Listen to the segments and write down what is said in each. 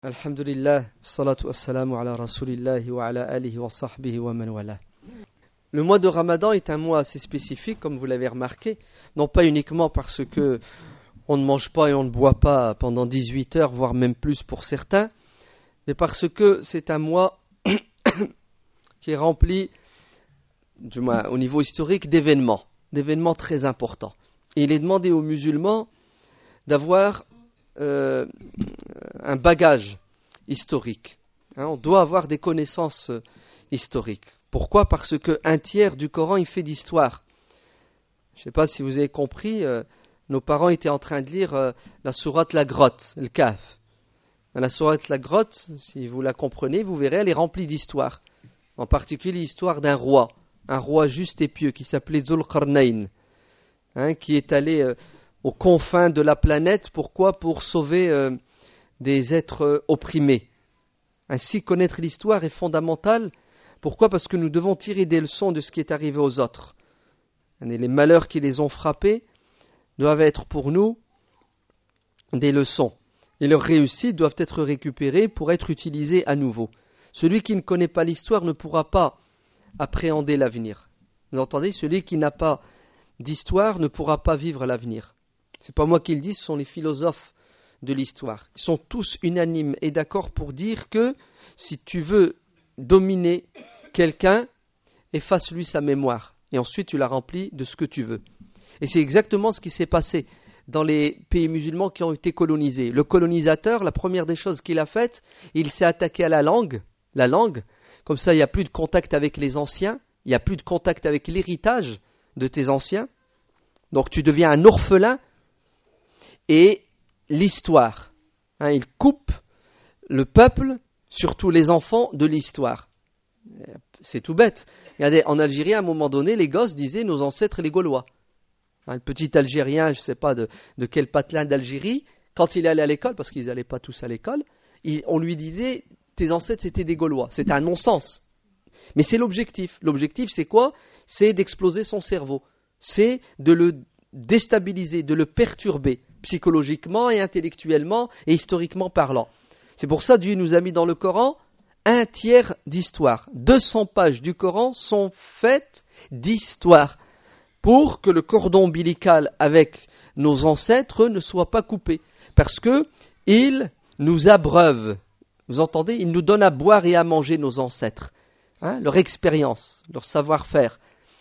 Alhamdulillah, salatu wassalamu ala rasulillahi wa ala alihi wa sahbihi wa man wala. Le mois de Ramadan est un mois assez spécifique, comme vous l'avez remarqué, non pas uniquement parce que on ne mange pas et on ne boit pas pendant 18 heures, voire même plus pour certains, mais parce que c'est un mois qui est rempli, du moins au niveau historique, d'événements très importants. Et il est demandé aux musulmans d'avoir un bagage historique. On doit avoir des connaissances historiques. Pourquoi ? Parce qu'un tiers du Coran, il fait d'histoire. Je ne sais pas si vous avez compris, nos parents étaient en train de lire la sourate La Grotte, le Kahf. La sourate La Grotte, si vous la comprenez, vous verrez, elle est remplie d'histoire. En particulier l'histoire d'un roi, un roi juste et pieux qui s'appelait Dhul Qarnayn, qui est allé aux confins de la planète. Pourquoi ? Pour sauver des êtres opprimés. Ainsi, connaître l'histoire est fondamental. Pourquoi ? Parce que nous devons tirer des leçons de ce qui est arrivé aux autres. Et les malheurs qui les ont frappés doivent être pour nous des leçons. Et leurs réussites doivent être récupérées pour être utilisées à nouveau. Celui qui ne connaît pas l'histoire ne pourra pas appréhender l'avenir. Vous entendez ? Celui qui n'a pas d'histoire ne pourra pas vivre l'avenir. C'est pas moi qui le dis, ce sont les philosophes de l'histoire. Ils sont tous unanimes et d'accord pour dire que si tu veux dominer quelqu'un, efface-lui sa mémoire et ensuite tu la remplis de ce que tu veux. Et c'est exactement ce qui s'est passé dans les pays musulmans qui ont été colonisés. Le colonisateur, la première des choses qu'il a faites, il s'est attaqué à la langue, comme ça il n'y a plus de contact avec les anciens, il n'y a plus de contact avec l'héritage de tes anciens, donc tu deviens un orphelin. Et l'histoire, il coupe le peuple, surtout les enfants, de l'histoire. C'est tout bête. Regardez, en Algérie, à un moment donné, les gosses disaient nos ancêtres les Gaulois. Le petit Algérien, je ne sais pas de quel patelin d'Algérie, quand il allait à l'école, parce qu'ils n'allaient pas tous à l'école, on lui disait tes ancêtres c'était des Gaulois. C'était un non-sens. Mais c'est l'objectif. L'objectif, c'est quoi ? C'est d'exploser son cerveau. C'est de le déstabiliser, de le perturber, psychologiquement et intellectuellement et historiquement parlant. C'est pour ça que Dieu nous a mis dans le Coran un tiers d'histoire. 200 pages du Coran sont faites d'histoire pour que le cordon ombilical avec nos ancêtres ne soit pas coupé. Parce que ils nous abreuvent. Vous entendez ? Ils nous donnent à boire et à manger, nos ancêtres. Leur expérience, leur savoir-faire.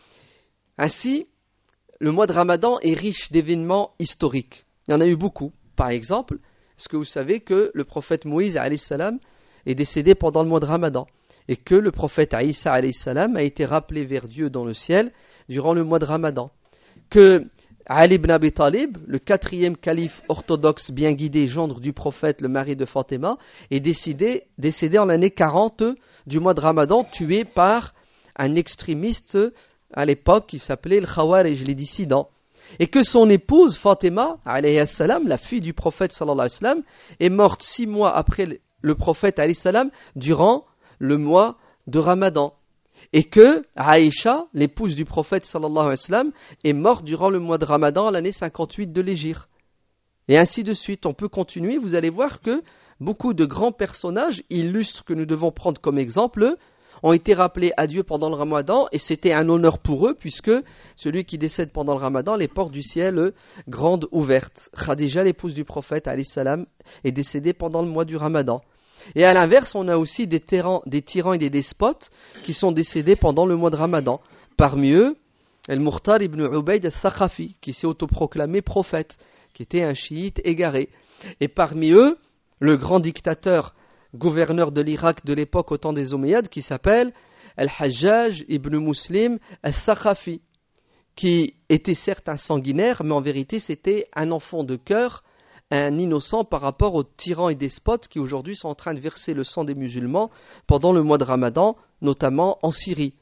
Ainsi, le mois de Ramadan est riche d'événements historiques. Il y en a eu beaucoup. Par exemple, est-ce que vous savez que le prophète Moïse alayhi salam est décédé pendant le mois de Ramadan et que le prophète Isa alayhi salam a été rappelé vers Dieu dans le ciel durant le mois de Ramadan, que Ali ibn Abi Talib, le 4e calife orthodoxe bien guidé, gendre du prophète, le mari de Fatima, est décédé en l'année 40 du mois de Ramadan, tué par un extrémiste à l'époque qui s'appelait le Khawarij, les dissidents. Et que son épouse Fatima, alayhi salam, la fille du prophète sallallahu alayhi wa sallam, est morte 6 mois après le prophète alayhi salam, durant le mois de Ramadan. Et que Aïcha, l'épouse du prophète sallallahu alayhi wa sallam, est morte durant le mois de Ramadan, l'année 58 de l'Hégire. Et ainsi de suite. On peut continuer, vous allez voir que beaucoup de grands personnages illustres que nous devons prendre comme exemple ont été rappelés à Dieu pendant le Ramadan, et c'était un honneur pour eux, puisque celui qui décède pendant le Ramadan, les portes du ciel grandes ouvertes. Khadija, l'épouse du prophète, alayhi salam, est décédée pendant le mois du Ramadan. Et à l'inverse, on a aussi des tyrans et des despotes qui sont décédés pendant le mois de Ramadan. Parmi eux, Al-Mukhtar ibn Ubayd al-Thaqafi, qui s'est autoproclamé prophète, qui était un chiite égaré. Et parmi eux, le grand dictateur gouverneur de l'Irak de l'époque au temps des Omeyyades, qui s'appelle Al-Hajjaj ibn Muslim al-Thaqafi, qui était certes un sanguinaire, mais en vérité c'était un enfant de cœur, un innocent par rapport aux tyrans et despotes qui aujourd'hui sont en train de verser le sang des musulmans pendant le mois de Ramadan, notamment en Syrie.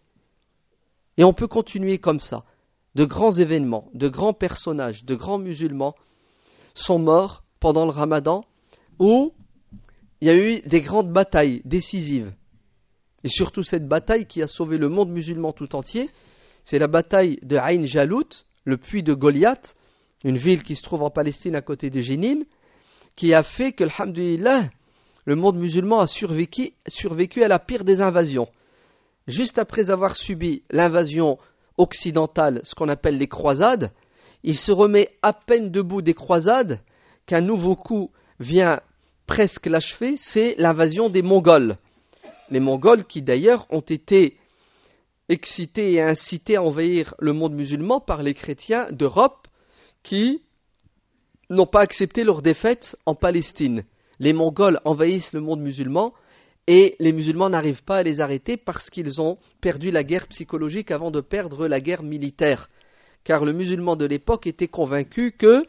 Et on peut continuer comme ça. De grands événements, de grands personnages, de grands musulmans sont morts pendant le Ramadan, où il y a eu des grandes batailles décisives. Et surtout cette bataille qui a sauvé le monde musulman tout entier, c'est la bataille de Ain Jalut, le puits de Goliath, une ville qui se trouve en Palestine à côté de Jénine, qui a fait que, alhamdulillah, le monde musulman a survécu à la pire des invasions. Juste après avoir subi l'invasion occidentale, ce qu'on appelle les croisades, il se remet à peine debout des croisades qu'un nouveau coup vient presque l'achever, c'est l'invasion des Mongols. Les Mongols qui d'ailleurs ont été excités et incités à envahir le monde musulman par les chrétiens d'Europe qui n'ont pas accepté leur défaite en Palestine. Les Mongols envahissent le monde musulman et les musulmans n'arrivent pas à les arrêter parce qu'ils ont perdu la guerre psychologique avant de perdre la guerre militaire. Car le musulman de l'époque était convaincu que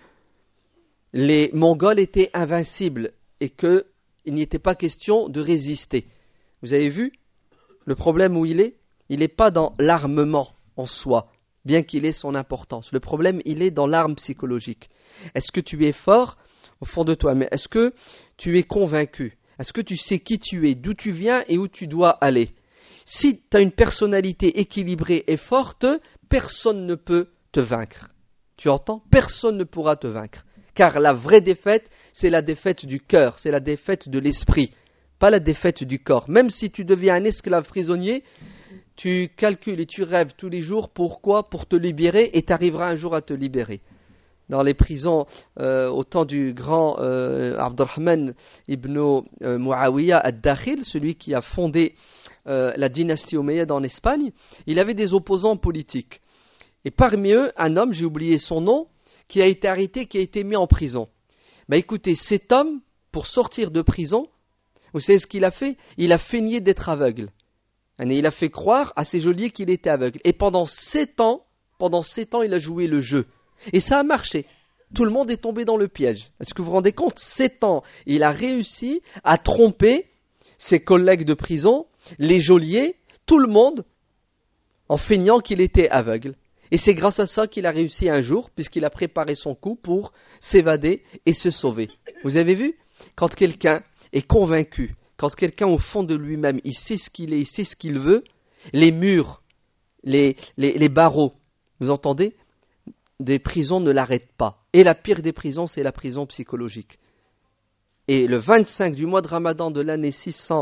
les Mongols étaient invincibles et qu'il n'y était pas question de résister. Vous avez vu le problème où il est ? Il n'est pas dans l'armement en soi, bien qu'il ait son importance. Le problème, il est dans l'arme psychologique. Est-ce que tu es fort au fond de toi ? Mais est-ce que tu es convaincu ? Est-ce que tu sais qui tu es, d'où tu viens et où tu dois aller ? Si tu as une personnalité équilibrée et forte, personne ne peut te vaincre. Tu entends ? Personne ne pourra te vaincre. Car la vraie défaite, c'est la défaite du cœur, c'est la défaite de l'esprit, pas la défaite du corps. Même si tu deviens un esclave prisonnier, tu calcules et tu rêves tous les jours. Pourquoi ? Pour te libérer, et tu arriveras un jour à te libérer. Dans les prisons, au temps du grand Abdurrahman ibn Muawiyah ad-Dakhil, celui qui a fondé la dynastie omeyyade en Espagne, il avait des opposants politiques. Et parmi eux, un homme, j'ai oublié son nom, qui a été arrêté, qui a été mis en prison. Écoutez, cet homme, pour sortir de prison, vous savez ce qu'il a fait ? Il a feigné d'être aveugle. Et il a fait croire à ses geôliers qu'il était aveugle. Et pendant 7 ans, il a joué le jeu. Et ça a marché. Tout le monde est tombé dans le piège. Est-ce que vous vous rendez compte ? 7 ans, il a réussi à tromper ses collègues de prison, les geôliers, tout le monde, en feignant qu'il était aveugle. Et c'est grâce à ça qu'il a réussi un jour, puisqu'il a préparé son coup pour s'évader et se sauver. Vous avez vu ? Quand quelqu'un est convaincu, quand quelqu'un au fond de lui-même, il sait ce qu'il est, il sait ce qu'il veut, les murs, les barreaux, vous entendez ? Des prisons ne l'arrêtent pas. Et la pire des prisons, c'est la prison psychologique. Et le 25 du mois de Ramadan de l'année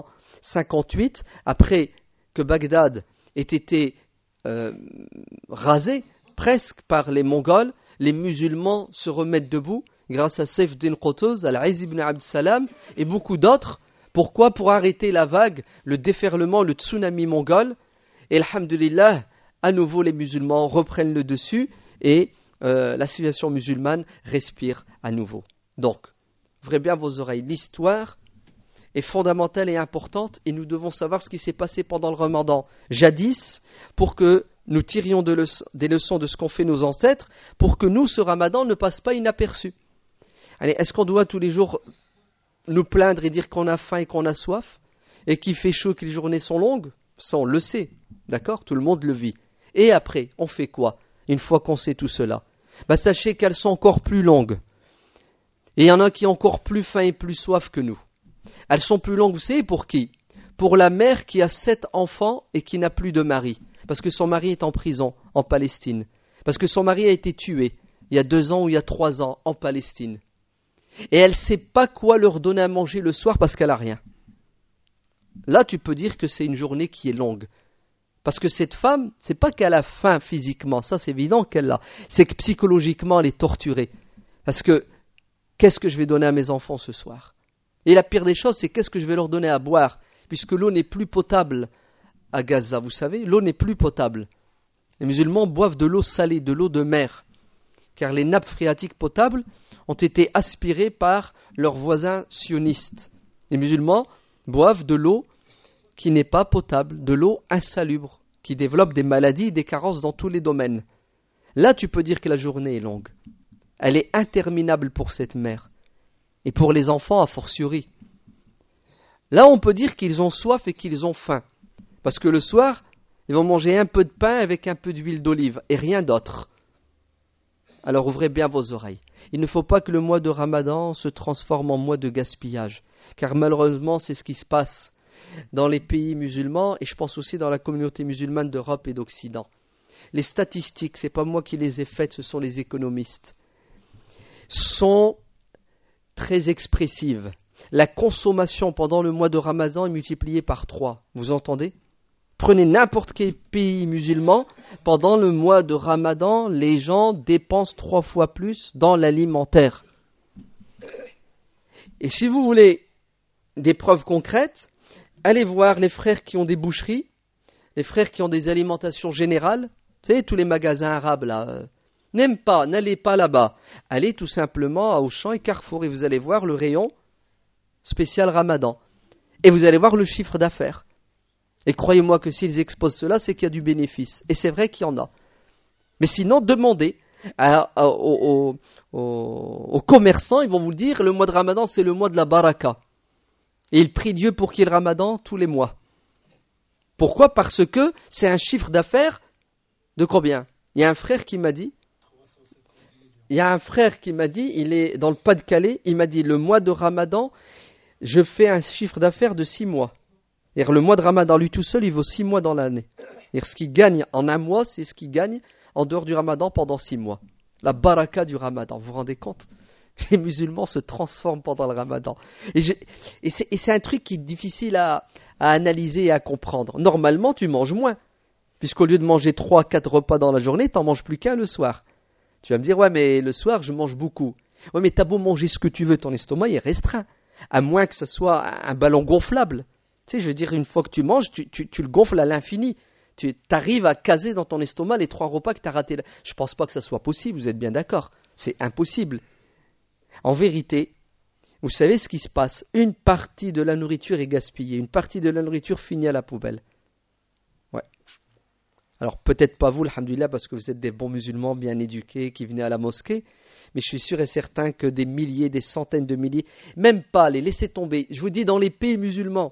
658, après que Bagdad ait été rasé presque par les Mongols, les musulmans se remettent debout grâce à Saif-Din Qutuz, Al-Izz ibn Abd Salam et beaucoup d'autres. Pourquoi ? Pour arrêter la vague, le déferlement, le tsunami mongol. Et alhamdulillah, à nouveau les musulmans reprennent le dessus et la civilisation musulmane respire à nouveau. Donc, ouvrez bien vos oreilles. L'histoire est fondamentale et importante et nous devons savoir ce qui s'est passé pendant le Ramadan jadis pour que nous tirions des leçons de ce qu'ont fait nos ancêtres pour que nous, ce Ramadan, ne passe pas inaperçu. Allez, est-ce qu'on doit tous les jours nous plaindre et dire qu'on a faim et qu'on a soif et qu'il fait chaud, que les journées sont longues ? Ça, on le sait, d'accord ? Tout le monde le vit. Et après, on fait quoi ? Une fois qu'on sait tout cela, sachez qu'elles sont encore plus longues. Et il y en a qui ont encore plus faim et plus soif que nous. Elles sont plus longues, vous savez pour qui ? Pour la mère qui a 7 enfants et qui n'a plus de mari. Parce que son mari est en prison, en Palestine. Parce que son mari a été tué, il y a 2 ans ou il y a 3 ans, en Palestine. Et elle ne sait pas quoi leur donner à manger le soir parce qu'elle n'a rien. Là, tu peux dire que c'est une journée qui est longue. Parce que cette femme, c'est pas qu'elle a faim physiquement, ça c'est évident qu'elle l'a. C'est que psychologiquement, elle est torturée. Parce que, qu'est-ce que je vais donner à mes enfants ce soir ? Et la pire des choses, c'est qu'est-ce que je vais leur donner à boire ? Puisque l'eau n'est plus potable à Gaza, vous savez, l'eau n'est plus potable. Les musulmans boivent de l'eau salée, de l'eau de mer. Car les nappes phréatiques potables ont été aspirées par leurs voisins sionistes. Les musulmans boivent de l'eau qui n'est pas potable, de l'eau insalubre, qui développe des maladies et des carences dans tous les domaines. Là, tu peux dire que la journée est longue. Elle est interminable pour cette mère. Et pour les enfants, a fortiori. Là, on peut dire qu'ils ont soif et qu'ils ont faim. Parce que le soir, ils vont manger un peu de pain avec un peu d'huile d'olive et rien d'autre. Alors ouvrez bien vos oreilles. Il ne faut pas que le mois de Ramadan se transforme en mois de gaspillage. Car malheureusement, c'est ce qui se passe dans les pays musulmans et je pense aussi dans la communauté musulmane d'Europe et d'Occident. Les statistiques, ce n'est pas moi qui les ai faites, ce sont les économistes, sont très expressives. la consommation pendant le mois de Ramadan est multipliée par 3. Vous entendez? Prenez n'importe quel pays musulman, pendant le mois de Ramadan, les gens dépensent 3 fois plus dans l'alimentaire. Et si vous voulez des preuves concrètes, allez voir les frères qui ont des boucheries, les frères qui ont des alimentations générales, vous savez, tous les magasins arabes là, n'allez pas là-bas. Allez tout simplement à Auchan et Carrefour et vous allez voir le rayon spécial Ramadan. Et vous allez voir le chiffre d'affaires. Et croyez-moi que s'ils exposent cela, c'est qu'il y a du bénéfice. Et c'est vrai qu'il y en a. Mais sinon, demandez aux commerçants, ils vont vous le dire, le mois de Ramadan, c'est le mois de la baraka. Et ils prient Dieu pour qu'il y ait le Ramadan tous les mois. Pourquoi? Parce que c'est un chiffre d'affaires de combien? Il y a un frère qui m'a dit, il est dans le Pas-de-Calais, il m'a dit, le mois de Ramadan, je fais un chiffre d'affaires de 6 mois. C'est-à-dire, le mois de Ramadan, lui tout seul, il vaut 6 mois dans l'année. C'est-à-dire, ce qu'il gagne en un mois, c'est ce qu'il gagne en dehors du Ramadan pendant 6 mois. La baraka du Ramadan, vous vous rendez compte? Les musulmans se transforment pendant le Ramadan. Et c'est un truc qui est difficile à analyser et à comprendre. Normalement, tu manges moins. Puisqu'au lieu de manger 3-4 repas dans la journée, tu n'en manges plus qu'un le soir. Tu vas me dire, ouais, mais le soir, je mange beaucoup. Ouais, mais t'as beau manger ce que tu veux, ton estomac est restreint. À moins que ce soit un ballon gonflable. Tu sais, je veux dire, une fois que tu manges, tu le gonfles à l'infini. Tu arrives à caser dans ton estomac les 3 repas que tu as ratés. Je ne pense pas que ça soit possible, vous êtes bien d'accord. C'est impossible. En vérité, vous savez ce qui se passe? Une partie de la nourriture est gaspillée. Une partie de la nourriture finit à la poubelle. Ouais. Alors peut-être pas vous, alhamdoulilah, parce que vous êtes des bons musulmans bien éduqués qui venaient à la mosquée. Mais je suis sûr et certain que des milliers, des centaines de milliers, même pas, les laissez tomber. Je vous dis, dans les pays musulmans,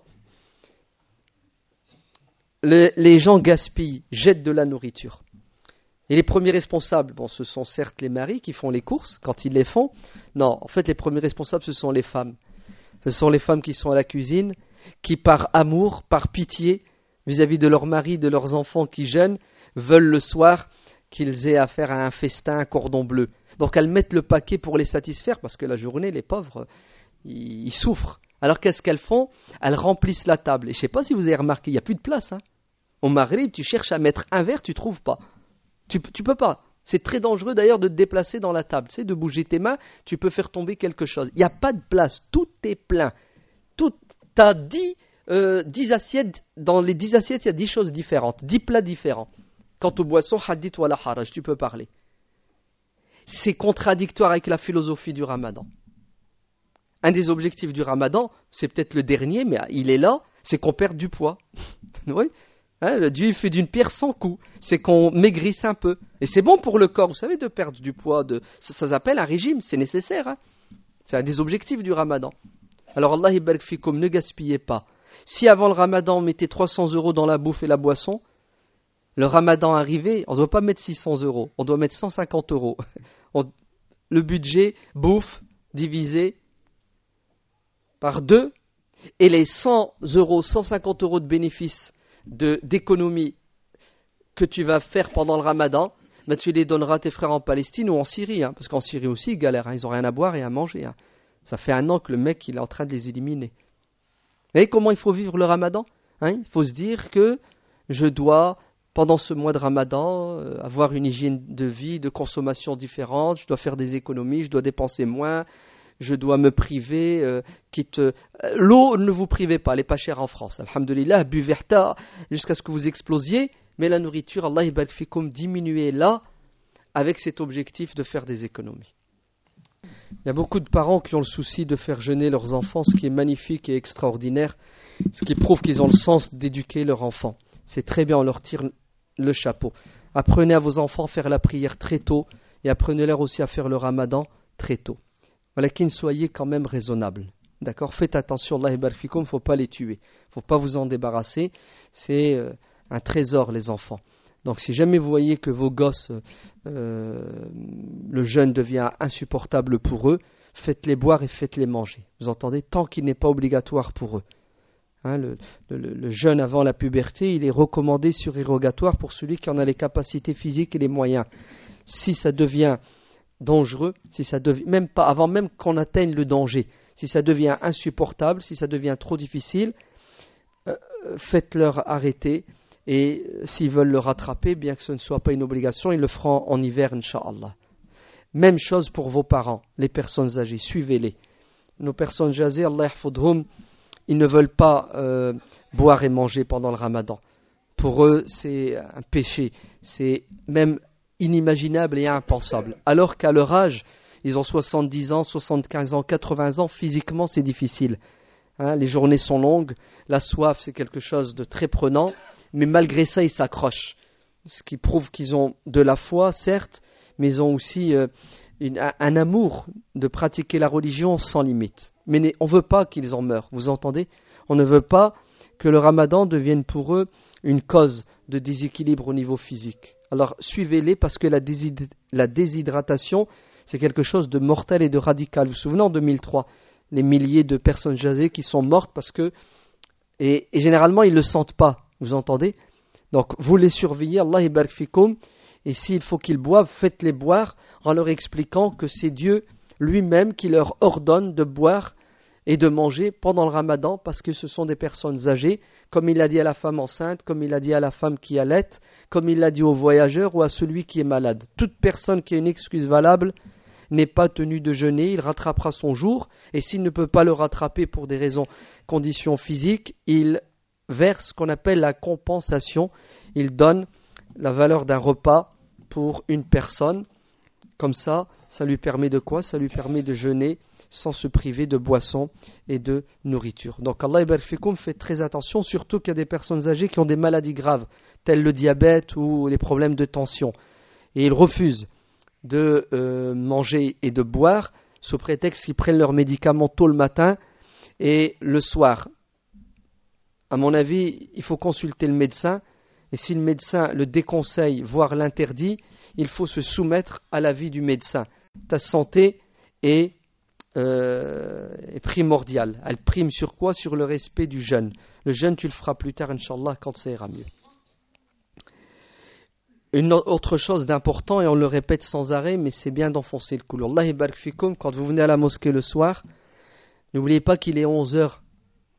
les gens gaspillent, jettent de la nourriture. Et les premiers responsables, bon, ce sont certes les maris qui font les courses, quand ils les font. Non, en fait, les premiers responsables, ce sont les femmes. Ce sont les femmes qui sont à la cuisine, qui par amour, par pitié, vis-à-vis de leurs maris, de leurs enfants qui jeûnent, veulent le soir qu'ils aient affaire à un festin, un cordon bleu. Donc elles mettent le paquet pour les satisfaire, parce que la journée, les pauvres, ils souffrent. Alors qu'est-ce qu'elles font? Elles remplissent la table. Et je ne sais pas si vous avez remarqué, il n'y a plus de place. Au Maghreb, tu cherches à mettre un verre, tu ne trouves pas. Tu peux pas. C'est très dangereux d'ailleurs de te déplacer dans la table. Tu sais, de bouger tes mains, tu peux faire tomber quelque chose. Il n'y a pas de place, tout est plein. Tu as 10 assiettes. Dans les 10 assiettes, il y a 10 choses différentes, 10 plats différents. Quant aux boissons, hadith wala haraj, tu peux parler. C'est contradictoire avec la philosophie du Ramadan. Un des objectifs du Ramadan, c'est peut-être le dernier, mais il est là, c'est qu'on perde du poids. Oui. Le Dieu fait d'une pierre 100 coups, c'est qu'on maigrisse un peu. Et c'est bon pour le corps, vous savez, de perdre du poids. Ça s'appelle un régime, c'est nécessaire. C'est un des objectifs du Ramadan. Alors Allah ibarak fikum, ne gaspillez pas. Si avant le Ramadan on mettait 300 € dans la bouffe et la boisson, le Ramadan arrivé, on ne doit pas mettre 600 €, on doit mettre 150 €. Le budget bouffe divisé par 2 et les 100 €, 150 € de bénéfices d'économie que tu vas faire pendant le Ramadan, ben tu les donneras à tes frères en Palestine ou en Syrie, parce qu'en Syrie aussi ils galèrent, ils n'ont rien à boire et à manger. Ça fait 1 an que le mec il est en train de les éliminer. Vous voyez comment il faut vivre le Ramadan? Il faut se dire que je dois, pendant ce mois de Ramadan, avoir une hygiène de vie, de consommation différente, je dois faire des économies, je dois dépenser moins, je dois me priver, l'eau, ne vous privez pas, elle n'est pas chère en France. Alhamdulillah, buvez jusqu'à ce que vous explosiez, mais la nourriture, Allah ibarak fikum, diminuez-la avec cet objectif de faire des économies. Il y a beaucoup de parents qui ont le souci de faire jeûner leurs enfants, ce qui est magnifique et extraordinaire, ce qui prouve qu'ils ont le sens d'éduquer leurs enfants. C'est très bien, on leur tire le chapeau. Apprenez à vos enfants à faire la prière très tôt et apprenez-leur aussi à faire le Ramadan très tôt. Voilà, qu'ils soyez quand même raisonnables. D'accord? Faites attention, Allah ibarak fikum, il ne faut pas les tuer. Il ne faut pas vous en débarrasser. C'est un trésor, les enfants. Donc si jamais vous voyez que vos gosses, le jeûne devient insupportable pour eux, faites-les boire et faites-les manger. Vous entendez? Tant qu'il n'est pas obligatoire pour eux. Le jeûne avant la puberté, il est recommandé surérogatoire pour celui qui en a les capacités physiques et les moyens. Si ça devient dangereux, si ça devient, même pas avant même qu'on atteigne le danger, Si ça devient insupportable, si ça devient trop difficile, faites-leur arrêter. Et s'ils veulent le rattraper, bien que ce ne soit pas une obligation, ils le feront en hiver, Inch'Allah. Même chose pour vos parents, les personnes âgées, suivez-les. Nos personnes âgées, Allah yahfadhum, ils ne veulent pas boire et manger pendant le ramadan. Pour eux, c'est un péché. C'est même inimaginable et impensable. Alors qu'à leur âge, ils ont 70 ans, 75 ans, 80 ans, physiquement c'est difficile. Les journées sont longues, la soif c'est quelque chose de très prenant, mais malgré ça ils s'accrochent. Ce qui prouve qu'ils ont de la foi, certes, mais ils ont aussi un amour de pratiquer la religion sans limite. Mais on ne veut pas qu'ils en meurent, vous entendez ? On ne veut pas que le ramadan devienne pour eux une cause de déséquilibre au niveau physique. Alors suivez-les parce que la déshydratation, c'est quelque chose de mortel et de radical. Vous vous souvenez en 2003, les milliers de personnes âgées qui sont mortes parce que... Et généralement, ils ne le sentent pas, vous entendez ? Donc vous les surveillez, Allah yabarak fikoum, et s'il faut qu'ils boivent, faites-les boire en leur expliquant que c'est Dieu lui-même qui leur ordonne de boire et de manger pendant le ramadan parce que ce sont des personnes âgées, comme il l'a dit à la femme enceinte, comme il l'a dit à la femme qui allait, comme il l'a dit aux voyageurs ou à celui qui est malade. Toute personne qui a une excuse valable n'est pas tenu de jeûner, il rattrapera son jour, et s'il ne peut pas le rattraper pour des conditions physiques, il verse ce qu'on appelle la compensation. Il donne la valeur d'un repas pour une personne. Comme ça lui permet de quoi ? Ça lui permet de jeûner sans se priver de boissons et de nourriture. Donc Allah yabarak fikoum, fait très attention, surtout qu'il y a des personnes âgées qui ont des maladies graves, telles le diabète ou les problèmes de tension. Et ils refusent de manger et de boire sous prétexte qu'ils prennent leurs médicaments tôt le matin et le soir. À mon avis, il faut consulter le médecin, et si le médecin le déconseille, voire l'interdit, il faut se soumettre à l'avis du médecin. Ta santé est primordiale. Elle prime sur quoi ? Sur le respect du jeûne. Le jeûne, tu le feras plus tard, Inch'Allah, quand ça ira mieux. Une autre chose d'important, et on le répète sans arrêt, mais c'est bien d'enfoncer le clou. Allah yabarak fikoum, quand vous venez à la mosquée le soir, n'oubliez pas qu'il est 11h, d'accord ?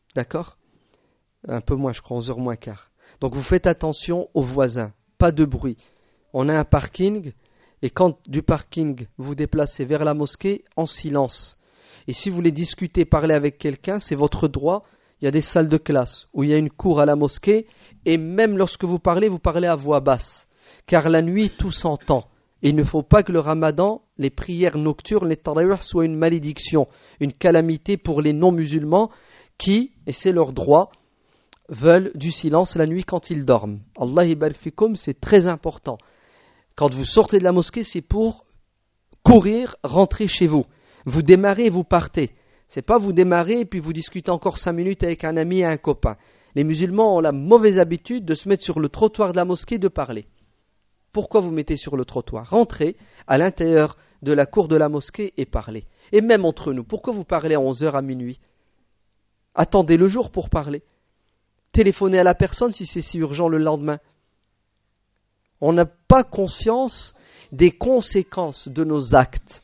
Un peu moins, je crois, 11h moins quart. Donc vous faites attention aux voisins, pas de bruit. On a un parking, et quand du parking vous déplacez vers la mosquée, en silence. Et si vous voulez discuter, parler avec quelqu'un, c'est votre droit. Il y a des salles de classe où il y a une cour à la mosquée, et même lorsque vous parlez à voix basse. Car la nuit, tout s'entend. Et il ne faut pas que le ramadan, les prières nocturnes, les tarawih, soient une malédiction, une calamité pour les non-musulmans qui, et c'est leur droit, veulent du silence la nuit quand ils dorment. Allah yabarak fikoum, c'est très important. Quand vous sortez de la mosquée, c'est pour courir, rentrer chez vous. Vous démarrez et vous partez. C'est pas vous démarrez et puis vous discutez encore 5 minutes avec un ami et un copain. Les musulmans ont la mauvaise habitude de se mettre sur le trottoir de la mosquée et de parler. Pourquoi vous mettez sur le trottoir ? Rentrez à l'intérieur de la cour de la mosquée et parlez. Et même entre nous, pourquoi vous parlez à 11h à minuit ? Attendez le jour pour parler. Téléphonez à la personne si c'est si urgent le lendemain. On n'a pas conscience des conséquences de nos actes.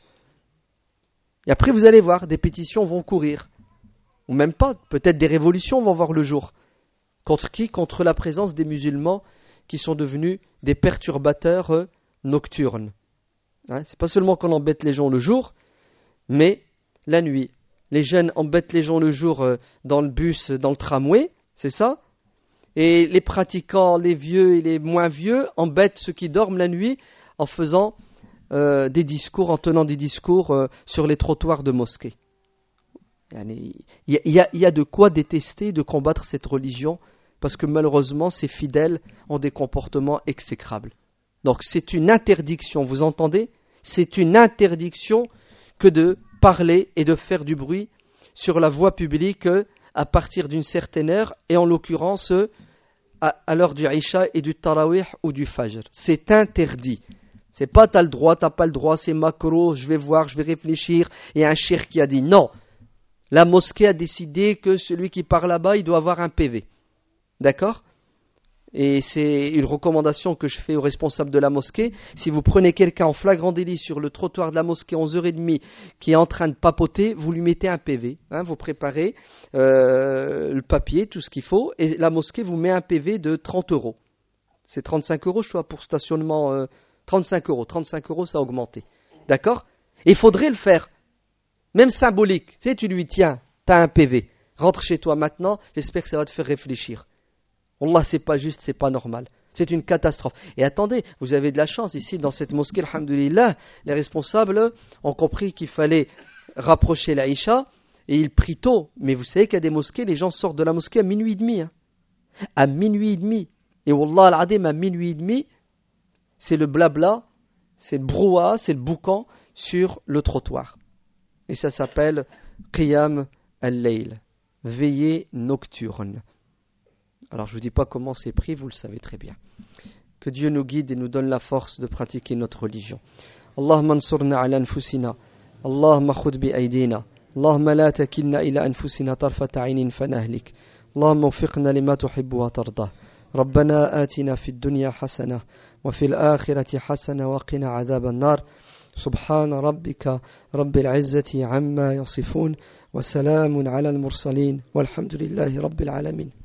Et après, vous allez voir, des pétitions vont courir. Ou même pas, peut-être des révolutions vont voir le jour. Contre qui ? Contre la présence des musulmans qui sont devenus des perturbateurs nocturnes. C'est pas seulement qu'on embête les gens le jour, mais la nuit. Les jeunes embêtent les gens le jour dans le bus, dans le tramway, c'est ça ? Et les pratiquants, les vieux et les moins vieux, embêtent ceux qui dorment la nuit en faisant des discours, en tenant des discours sur les trottoirs de mosquées. Il y a de quoi détester, de combattre cette religion, parce que malheureusement, ces fidèles ont des comportements exécrables. Donc c'est une interdiction, vous entendez ? C'est une interdiction que de parler et de faire du bruit sur la voie publique à partir d'une certaine heure, et en l'occurrence à l'heure du Isha et du Tarawih ou du Fajr. C'est interdit. C'est pas t'as le droit, t'as pas le droit, c'est macro, je vais voir, je vais réfléchir. Il y a un cheikh qui a dit non. La mosquée a décidé que celui qui part là-bas, il doit avoir un PV. D'accord ? et c'est une recommandation que je fais aux responsables de la mosquée, si vous prenez quelqu'un en flagrant délit sur le trottoir de la mosquée 11h30 qui est en train de papoter, vous lui mettez un PV. Vous préparez le papier, tout ce qu'il faut, et la mosquée vous met un PV de 30 €. C'est 35 €, je crois, pour stationnement. 35 €. 35 €, ça a augmenté. D'accord ? Il faudrait le faire. Même symbolique. Tu sais, tu lui tiens, tu as un PV. Rentre chez toi maintenant, j'espère que ça va te faire réfléchir. Wallah, c'est pas juste, c'est pas normal. C'est une catastrophe. Et attendez, vous avez de la chance. Ici, dans cette mosquée, alhamdoulilah, les responsables ont compris qu'il fallait rapprocher l'Aïcha et ils prient tôt. Mais vous savez qu'il y a des mosquées, les gens sortent de la mosquée à minuit et demi. À minuit et demi. Et Wallah al-Adim, à minuit et demi, c'est le blabla, c'est le brouhaha, c'est le boucan sur le trottoir. Et ça s'appelle Qiyam al-Layl, veillée nocturne. Alors je ne vous dis pas comment c'est pris, vous le savez très bien. Que Dieu nous guide et nous donne la force de pratiquer notre religion. Allahumma ansurna ala anfusina, Allahumma khud bi aydina, Allahumma la takilna ila anfusina tarfata aynin fanahlik, Allahumma wfiqna lima tuhibbu wa tardah. ربنا آتنا في الدنيا حسنة وفي الآخرة حسنة وقنا عذاب النار سبحان ربك رب العزة عما يصفون وسلام على المرسلين والحمد لله رب العالمين